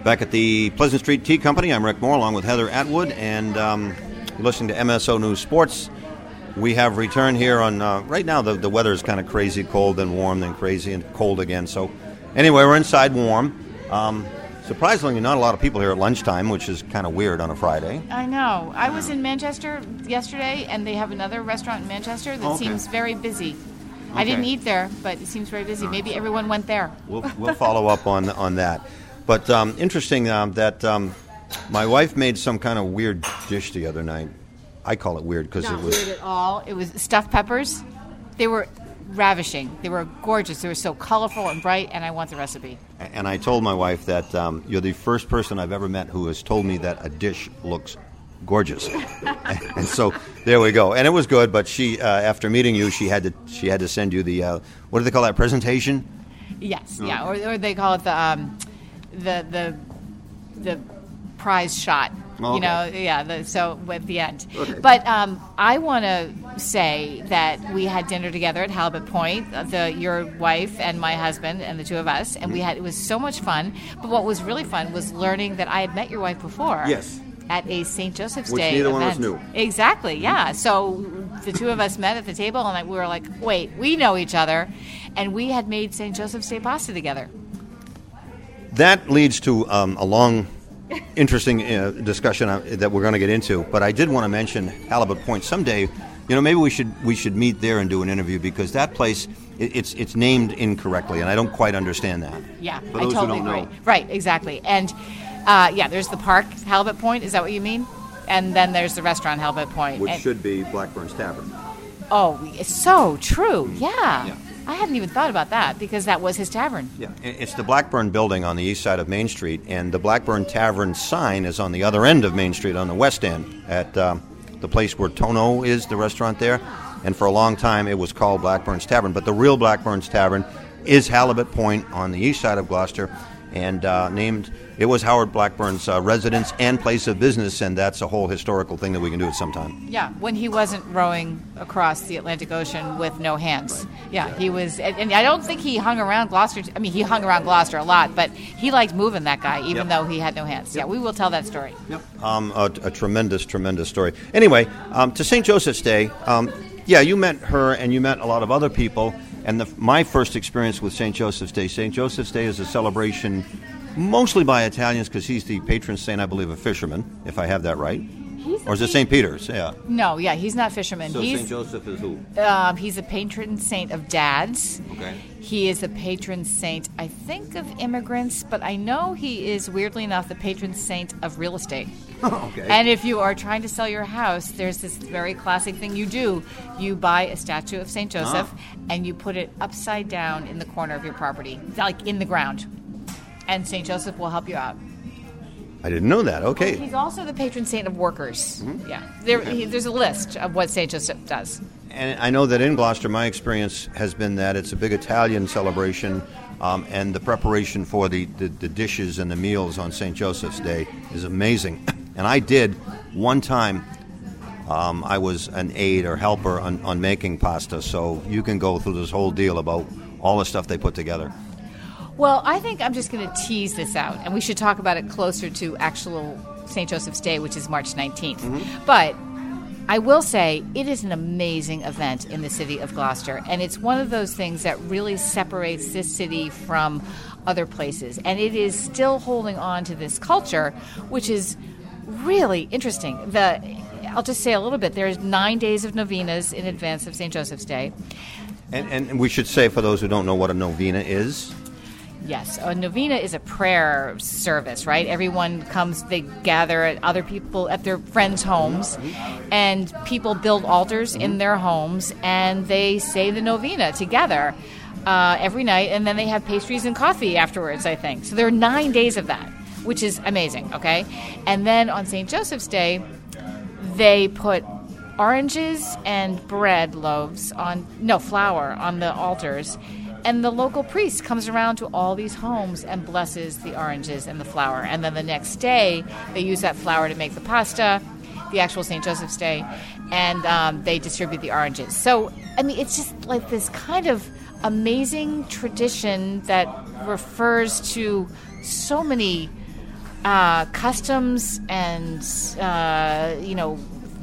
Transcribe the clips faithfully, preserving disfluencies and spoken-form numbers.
Back at the Pleasant Street Tea Company, I'm Rick Moore along with Heather Atwood, and um, you're listening to M S O News Sports. We have returned here on, uh, right now the, the weather is kind of crazy, cold and warm, then crazy and cold again. So anyway, we're inside warm. Um, surprisingly, not a lot of people here at lunchtime, which is kind of weird on a Friday. I know. I was in Manchester yesterday, and they have another restaurant in Manchester that okay. seems very busy. Okay. I didn't eat there, but it seems very busy. Maybe everyone went there. We'll, we'll follow up on, on that. But um, interesting um, that um, my wife made some kind of weird dish the other night. I call it weird because it was... Not weird at all. It was stuffed peppers. They were ravishing. They were gorgeous. They were so colorful and bright, and I want the recipe. And I told my wife that um, you're the first person I've ever met who has told me that a dish looks gorgeous. And so there we go. And it was good, but she, uh, after meeting you, she had to she had to send you the, uh, what do they call that, presentation? Yes, oh. yeah, or, or they call it the... Um, the the the prize shot, okay. you know, yeah, the, so at the end. Okay. But um, I want to say that we had dinner together at Halibut Point, the your wife and my husband and the two of us, and mm-hmm. we had it was so much fun. But what was really fun was learning that I had met your wife before. Yes. At a Saint Joseph's Which Day neither event. one of us knew. Exactly, yeah. So the two of us met at the table, and we were like, wait, we know each other. And we had made Saint Joseph's Day pasta together. That leads to um, a long, interesting uh, discussion uh, that we're going to get into. But I did want to mention Halibut Point someday. You know, maybe we should we should meet there and do an interview because that place it, it's it's named incorrectly, and I don't quite understand that. Yeah, For I those totally who don't agree. know. Right, exactly. And uh, yeah, there's the park Halibut Point. Is that what you mean? And then there's the restaurant Halibut Point, which and, should be Blackburn's Tavern. Oh, it's so true. Yeah. yeah. I hadn't even thought about that because that was his tavern. Yeah, it's the Blackburn building on the east side of Main Street, and the Blackburn Tavern sign is on the other end of Main Street on the west end at um, the place where Tono is, the restaurant there. And for a long time it was called Blackburn's Tavern, but the real Blackburn's Tavern is Halibut Point on the east side of Gloucester, and uh, named, it was Howard Blackburn's uh, residence and place of business, and that's a whole historical thing that we can do at some time. Yeah, when he wasn't rowing across the Atlantic Ocean with no hands. Right. Yeah, yeah, he was, and I don't think he hung around Gloucester, I mean, he hung around Gloucester a lot, but he liked moving, that guy, even yep. though he had no hands. Yep. Yeah, we will tell that story. Yep. Um, a, a tremendous, tremendous story. Anyway, um, to Saint Joseph's Day, um, yeah, you met her and you met a lot of other people, and the, my first experience with Saint Joseph's Day, Saint Joseph's Day is a celebration mostly by Italians because he's the patron saint, I believe, of fishermen, if I have that right. He's or is it Saint Peter's? Yeah. No, yeah, he's not fisherman. So he's, Saint Joseph is who? Um, he's a patron saint of dads. Okay. He is a patron saint, I think, of immigrants, but I know he is, weirdly enough, the patron saint of real estate. Okay. And if you are trying to sell your house, there's this very classic thing you do. You buy a statue of Saint Joseph, ah. and you put it upside down in the corner of your property, like in the ground. And Saint Joseph will help you out. I didn't know that. Okay. He's also the patron saint of workers. Mm-hmm. Yeah. There, okay. he, there's a list of what Saint Joseph does. And I know that in Gloucester, my experience has been that it's a big Italian celebration, um, and the preparation for the, the, the dishes and the meals on Saint Joseph's Day is amazing. And I did one time, um, I was an aide or helper on, on making pasta, so you can go through this whole deal about all the stuff they put together. Well, I think I'm just going to tease this out, and we should talk about it closer to actual Saint Joseph's Day, which is March nineteenth. Mm-hmm. But I will say it is an amazing event in the city of Gloucester, and it's one of those things that really separates this city from other places. And it is still holding on to this culture, which is really interesting. The I'll just say a little bit. There's nine days of novenas in advance of Saint Joseph's Day. And, and we should say, for those who don't know what a novena is... Yes, a novena is a prayer service, right? Everyone comes, they gather at other people, at their friends' homes, and people build altars in their homes, and they say the novena together uh, every night, and then they have pastries and coffee afterwards, I think. So there are nine days of that, which is amazing, okay? And then on Saint Joseph's Day, they put oranges and bread loaves on, no, flour on the altars. And the local priest comes around to all these homes and blesses the oranges and the flour. And then the next day, they use that flour to make the pasta, the actual Saint Joseph's Day, and um, they distribute the oranges. So, I mean, it's just like this kind of amazing tradition that refers to so many uh, customs and, uh, you know,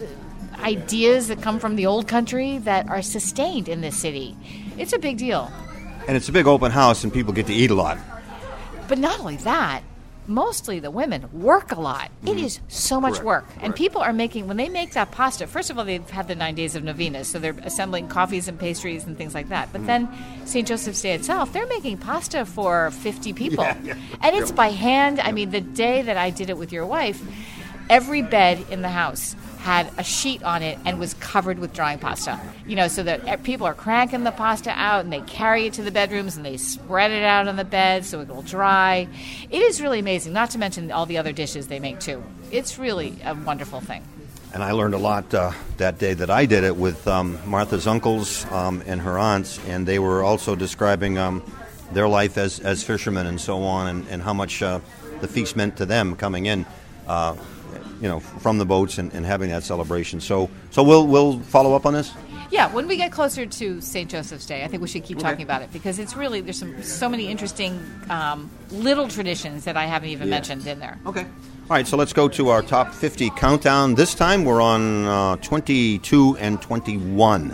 ideas that come from the old country that are sustained in this city. It's a big deal. And it's a big open house, and people get to eat a lot. But not only that, mostly the women work a lot. Mm-hmm. It is so much Correct. work. Correct. And people are making, when they make that pasta, first of all, they've had the nine days of novenas, so they're assembling coffees and pastries and things like that. But mm. then Saint Joseph's Day itself, they're making pasta for fifty people. Yeah, yeah. And it's by hand. I mean, the day that I did it with your wife, every bed in the house had a sheet on it and was covered with drying pasta. You know, so that people are cranking the pasta out and they carry it to the bedrooms and they spread it out on the bed so it will dry. It is really amazing, not to mention all the other dishes they make too. It's really a wonderful thing. And I learned a lot uh, that day that I did it with um, Martha's uncles um, and her aunts, and they were also describing um, their life as, as fishermen and so on, and, and how much uh, the feast meant to them coming in. Uh, you know, from the boats and, and having that celebration. So so we'll we'll follow up on this? Yeah, when we get closer to Saint Joseph's Day, I think we should keep okay. talking about it, because it's really, there's some so many interesting um, little traditions that I haven't even yeah. mentioned in there. Okay. All right, so let's go to our top fifty countdown. This time we're on uh, twenty-two and twenty-one.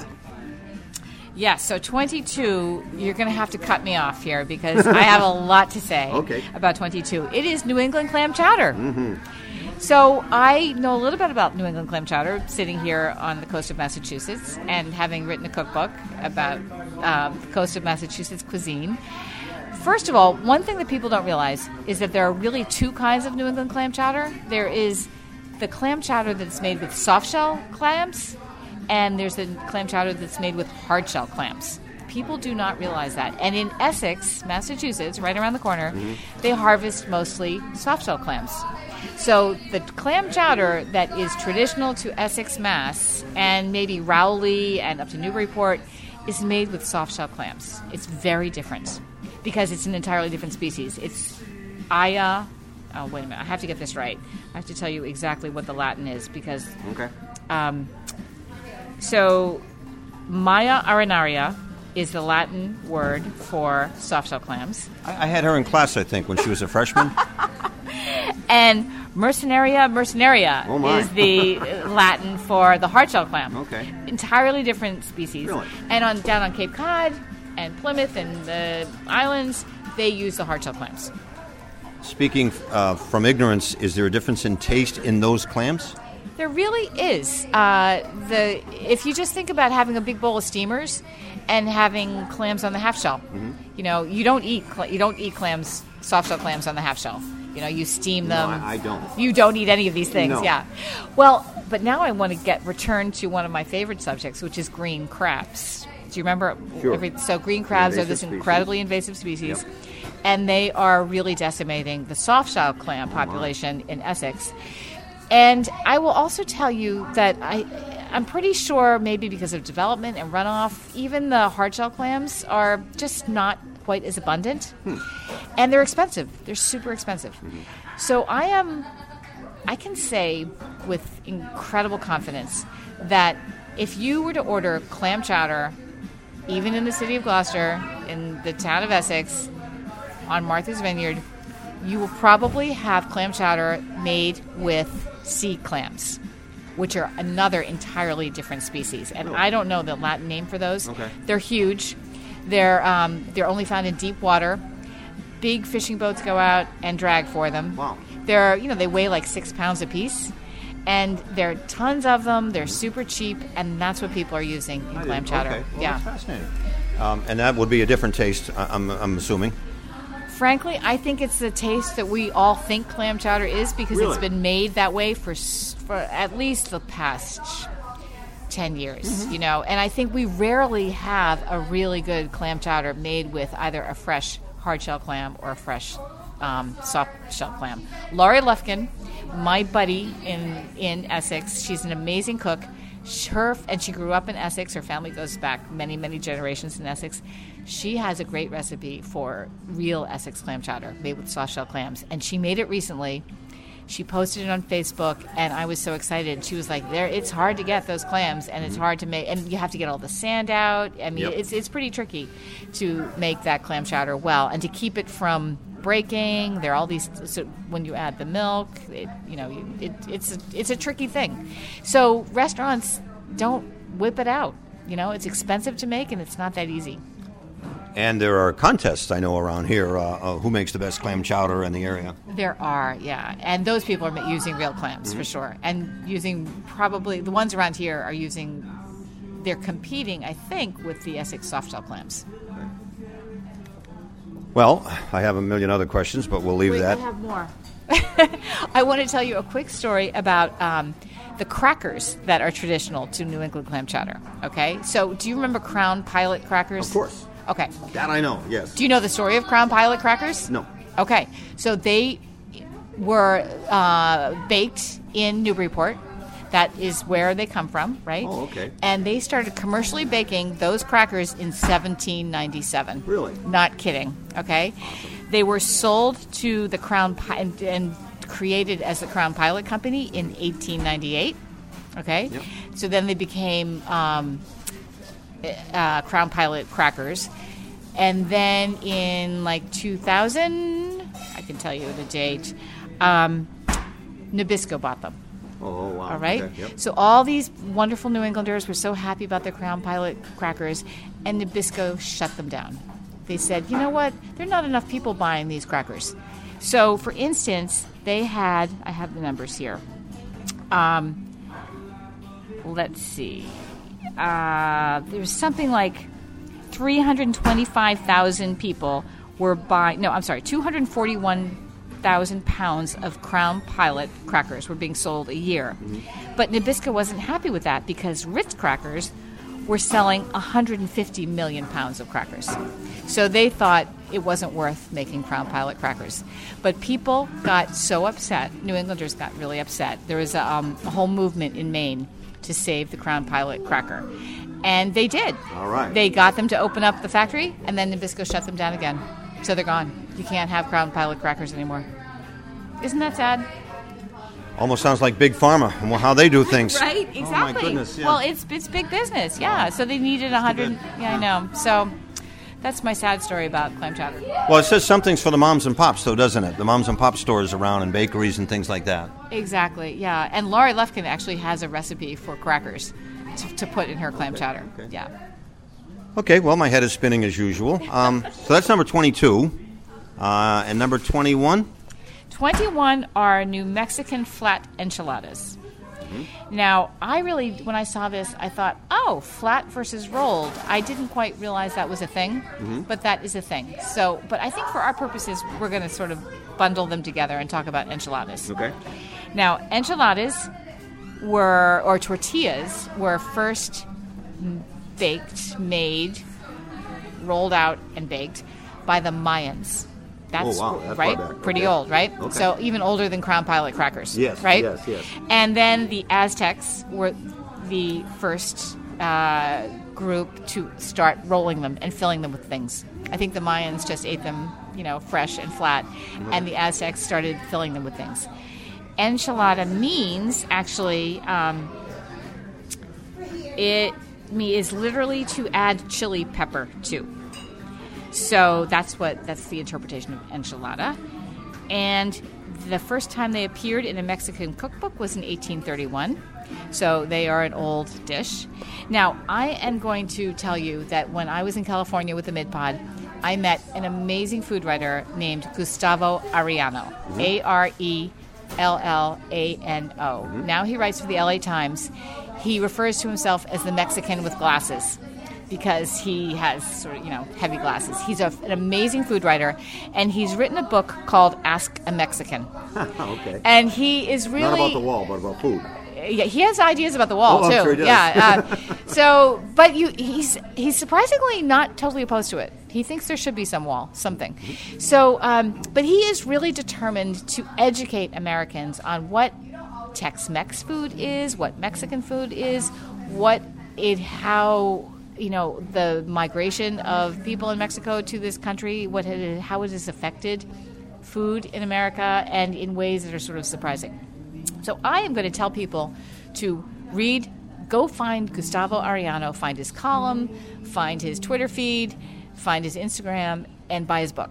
Yes, so twenty-two, you're going to have to cut me off here because I have a lot to say okay. about twenty-two. It is New England clam chowder. Mm-hmm. So I know a little bit about New England clam chowder, sitting here on the coast of Massachusetts and having written a cookbook about um, the coast of Massachusetts cuisine. First of all, one thing that people don't realize is that there are really two kinds of New England clam chowder. There is the clam chowder that's made with soft-shell clams, and there's the clam chowder that's made with hard-shell clams. People do not realize that. And in Essex, Massachusetts, right around the corner, mm-hmm. they harvest mostly soft-shell clams. So the clam chowder that is traditional to Essex, Mass, and maybe Rowley and up to Newburyport is made with soft-shell clams. It's very different because it's an entirely different species. It's Aya. Oh, wait a minute. I have to get this right. I have to tell you exactly what the Latin is because... Okay. Um, so Maya arenaria is the Latin word for soft-shell clams. I, I had her in class, I think, when she was a freshman. And Mercenaria mercenaria oh is the Latin for the hard-shell clam. Okay. Entirely different species. Really? And on down on Cape Cod and Plymouth and the islands, they use the hard-shell clams. Speaking uh, from ignorance, is there a difference in taste in those clams? There really is. Uh, the if you just think about having a big bowl of steamers and having clams on the half shell, mm-hmm. you know, you don't eat cl- you don't eat clams, soft shell clams on the half shell. You know, you steam them. No, I, I don't. You don't eat any of these things, no. yeah. Well, but now I want to get return to one of my favorite subjects, which is green crabs. Do you remember? Sure. Every, so green crabs invasive are this species. incredibly invasive species, yep. and they are really decimating the soft shell clam population oh, in Essex. And I will also tell you that I, I'm pretty sure maybe because of development and runoff, even the hard-shell clams are just not quite as abundant. Hmm. And they're expensive. They're super expensive. Mm-hmm. So I am, I can say with incredible confidence that if you were to order clam chowder, even in the city of Gloucester, in the town of Essex, on Martha's Vineyard, you will probably have clam chowder made with sea clams, which are another entirely different species. And I don't know the Latin name for those. Okay. They're huge. They're um, they're only found in deep water. Big fishing boats go out and drag for them. Wow. They're, you know, they weigh like six pounds a piece. And there are tons of them. They're super cheap, and that's what people are using in I clam did. chowder. Okay. Well, yeah. that's fascinating. Um, and that would be a different taste, I- I'm, I'm assuming. Frankly, I think it's the taste that we all think clam chowder is because Really? it's been made that way for for at least the past ten years, mm-hmm. you know. And I think we rarely have a really good clam chowder made with either a fresh hard-shell clam or a fresh um, soft-shell clam. Laurie Lufkin, my buddy in, in Essex, she's an amazing cook. Her, and she grew up in Essex. Her family goes back many, many generations in Essex. She has a great recipe for real Essex clam chowder made with soft-shell clams. And she made it recently. She posted it on Facebook, and I was so excited. She was like, "There, it's hard to get those clams, and it's hard to make, and you have to get all the sand out. I mean, Yep. it's it's pretty tricky to make that clam chowder well, and to keep it from breaking. There are all these. So when you add the milk, it, you know, you, it, it's a, it's a tricky thing. So restaurants don't whip it out. You know, it's expensive to make, and it's not that easy. And there are contests, I know, around here, uh, uh, who makes the best clam chowder in the area. There are, yeah. And those people are ma- using real clams, mm-hmm. for sure. And using probably, the ones around here are using, they're competing, I think, with the Essex soft-shell clams. Well, I have a million other questions, but we'll leave Wait, that. I have more. I want to tell you a quick story about um, the crackers that are traditional to New England clam chowder, okay? So do you remember Crown Pilot crackers? Of course. Okay. That I know, yes. Do you know the story of Crown Pilot crackers? No. Okay. So they were uh, baked in Newburyport. That is where they come from, right? Oh, okay. And they started commercially baking those crackers in seventeen ninety-seven. Really? Not kidding, okay? Awesome. They were sold to the Crown Pi- and, and created as the Crown Pilot Company in eighteen ninety-eight, okay? Yep. So then they became... Um, Uh, Crown Pilot crackers, and then in like two thousand, I can tell you the date, um, Nabisco bought them. Oh, wow. All right? Okay, yep. So all these wonderful New Englanders were so happy about their Crown Pilot crackers, and Nabisco shut them down. They said, you know what? There are not enough people buying these crackers. So, for instance, they had, I have the numbers here. Um, let's see. Uh, there's something like three hundred twenty-five thousand people were buying, no, I'm sorry, two hundred forty-one thousand pounds of Crown Pilot crackers were being sold a year. Mm-hmm. But Nabisco wasn't happy with that because Ritz crackers were selling one hundred fifty million pounds of crackers. So they thought it wasn't worth making Crown Pilot crackers. But people got so upset, New Englanders got really upset. There was a, um, a whole movement in Maine to save the Crown Pilot cracker. And they did. All right. They got them to open up the factory, and then Nabisco shut them down again. So they're gone. You can't have Crown Pilot crackers anymore. Isn't that sad? Almost sounds like Big Pharma and how they do things. Right? Exactly. Oh, my goodness, yeah. Well, it's it's big business, yeah. So they needed one hundred. Yeah, I know. So that's my sad story about clam chowder. Well, it says something's for the moms and pops, though, doesn't it? The moms and pop stores around and bakeries and things like that. Exactly, yeah. And Laurie Lufkin actually has a recipe for crackers to, to put in her clam okay, chowder. okay. Yeah. Okay, well, my head is spinning as usual. Um, so that's number twenty-two. Uh, and number twenty-one? twenty-one are New Mexican flat enchiladas. Mm-hmm. Now, I really, when I saw this, I thought, oh, flat versus rolled. I didn't quite realize that was a thing, mm-hmm. but that is a thing. So, but I think for our purposes, we're going to sort of bundle them together and talk about enchiladas. Okay. Now, enchiladas were, or tortillas, were first baked, made, rolled out, and baked by the Mayans. That's, oh, wow. That's right? far back. Pretty Okay. old, right? Okay. So even older than Crown Pilot crackers. Yes, right? yes, yes. And then the Aztecs were the first uh, group to start rolling them and filling them with things. I think the Mayans just ate them, you know, fresh and flat, mm-hmm. and the Aztecs started filling them with things. Enchilada means, actually, um, it is literally to add chili pepper to. So that's what that's the interpretation of enchilada. And the first time they appeared in a Mexican cookbook was in eighteen thirty-one. So they are an old dish. Now, I am going to tell you that when I was in California with the Mid-Pod, I met an amazing food writer named Gustavo Arellano, mm-hmm. A R E L L A N O. Mm-hmm. Now he writes for the L A Times. He refers to himself as the Mexican with glasses, because he has sort of, you know, heavy glasses. He's a, an amazing food writer, and he's written a book called Ask a Mexican. Okay. And he is really... Not about the wall, but about food. Yeah, he has ideas about the wall, oh, too. I'm sure he does. Yeah. Uh, so, but you, he's he's surprisingly not totally opposed to it. He thinks there should be some wall, something. So, um, but he is really determined to educate Americans on what Tex-Mex food is, what Mexican food is, what it, how... you know, the migration of people in Mexico to this country, what it, how it has affected food in America, and in ways that are sort of surprising. So I am going to tell people to read, go find Gustavo Arellano, find his column, find his Twitter feed, find his Instagram, and buy his book.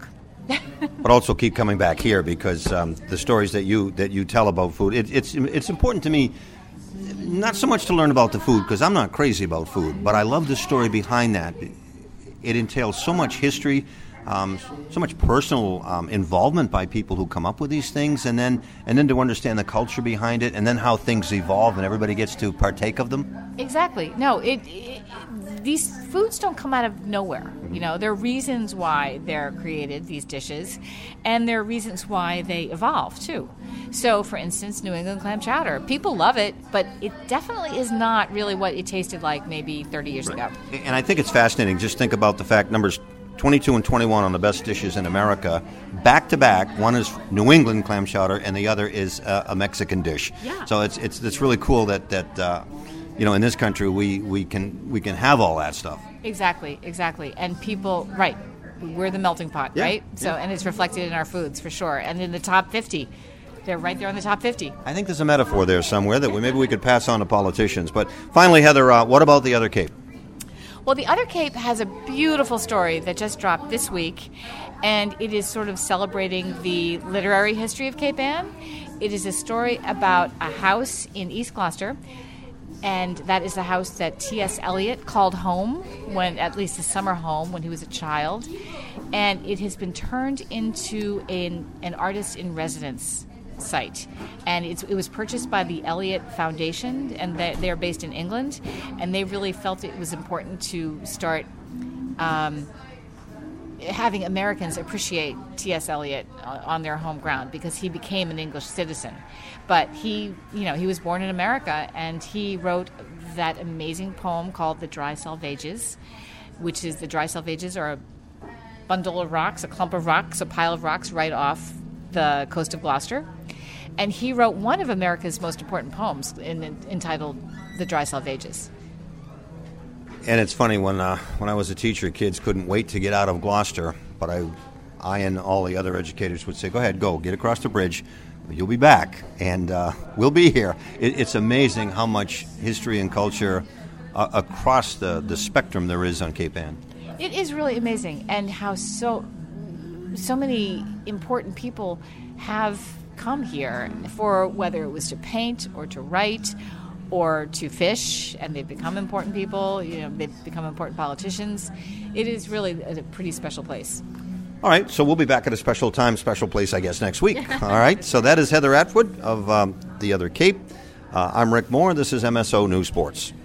but also keep coming back here because um, the stories that you that you tell about food, it, it's it's important to me. Not so much to learn about the food, because I'm not crazy about food, but I love the story behind that. It entails so much history, um, so much personal um, involvement by people who come up with these things, and then and then to understand the culture behind it, and then how things evolve, and everybody gets to partake of them. Exactly. No, it, it these foods don't come out of nowhere. You know, there are reasons why they're created, these dishes, and there are reasons why they evolve, too. So, for instance, New England clam chowder. People love it, but it definitely is not really what it tasted like maybe thirty years Right. ago. And I think it's fascinating. Just think about the fact numbers twenty-two and twenty-one on the best dishes in America, back to back. One is New England clam chowder, and the other is uh, a Mexican dish. Yeah. So it's it's it's really cool that that uh, you know in this country we, we can we can have all that stuff. Exactly, exactly. And people, right, we're the melting pot, Yeah, right? So, yeah. and it's reflected in our foods for sure. And in the top fifty, they're right there in the top fifty. I think there's a metaphor there somewhere that we, maybe we could pass on to politicians. But finally, Heather, uh, what about the other Cape? Well, the Other Cape has a beautiful story that just dropped this week, and it is sort of celebrating the literary history of Cape Ann. It is a story about a house in East Gloucester, and that is the house that T S Eliot called home, when at least his summer home, when he was a child. And it has been turned into an, an artist-in-residence site. And it's, it was purchased by the Eliot Foundation, and they, they're based in England. And they really felt it was important to start um, having Americans appreciate T S Eliot on their home ground, because he became an English citizen. But he, you know, he was born in America, and he wrote that amazing poem called The Dry Selvages, which is the dry selvages are a bundle of rocks, a clump of rocks, a pile of rocks right off the coast of Gloucester. And he wrote one of America's most important poems in, in, entitled The Dry Selvages. And it's funny, when uh, when I was a teacher, kids couldn't wait to get out of Gloucester, but I, I and all the other educators would say, go ahead, go, get across the bridge, you'll be back, and uh, we'll be here. It, it's amazing how much history and culture uh, across the, the spectrum there is on Cape Ann. It is really amazing, and how so so many important people have come here for whether it was to paint or to write or to fish, and they've become important people. You know, they've become important politicians. It is really a pretty special place. All right, so we'll be back at a special time, special place, I guess, next week. All right, so that is Heather Atwood of um, The Other Cape. Uh, I'm Rick Moore. This is M S O News Sports.